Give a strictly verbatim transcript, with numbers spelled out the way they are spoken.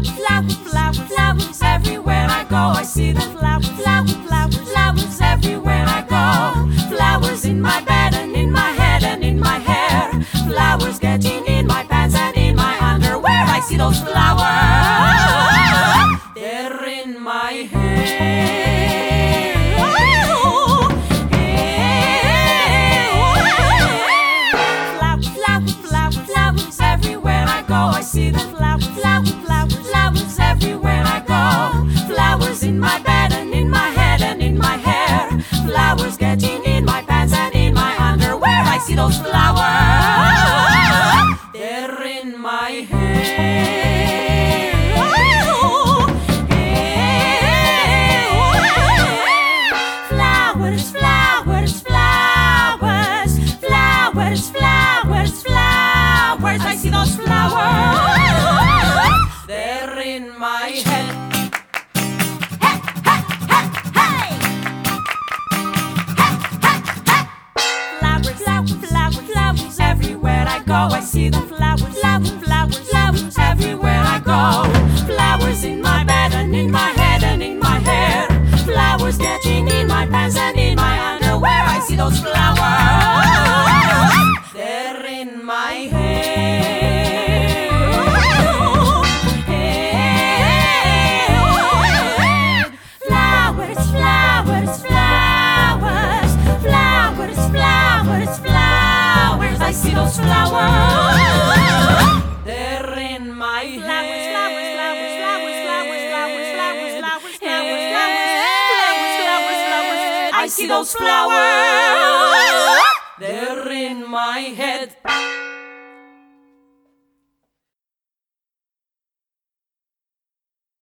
flowers, flowers, flowers, flowers. Everywhere I go, I see the flowers, flowers, flowers, flowers. Everywhere I go, flowers in my bed and in my head and in my hair. Flowers getting in my pants and in my underwear. I see those flowers, they're in my hair. Oh, flowers, flowers, flowers, flowers. Everywhere I go, I see the flowers, flowers, flowers, flowers. Everywhere I go, flowers in my bed and in my head and in my hair. Flowers getting in my pants and in my underwear. I see those flowers, they're in my hair. Oh, flowers, flowers, flowers, flowers, flowers, flowers. I see those flowers, they're in my head. Hey, hey, hey, hey. Flowers, flowers, flowers, flowers. Everywhere I go, I see the flowers, flowers, flowers, flowers. Everywhere I go, flowers in my bed and in my head and in my hair. Flowers getting in my pants and in my underwear. I see those flowers, they're in my hair. Flowers, flowers, flowers, flowers, flowers, flowers. I see those flowers, they're in my hair. Flowers, flowers, flowers, flowers, flowers, flowers, flowers, flowers, flowers, flowers, flowers, flowers. I see those flowers, they're in my head.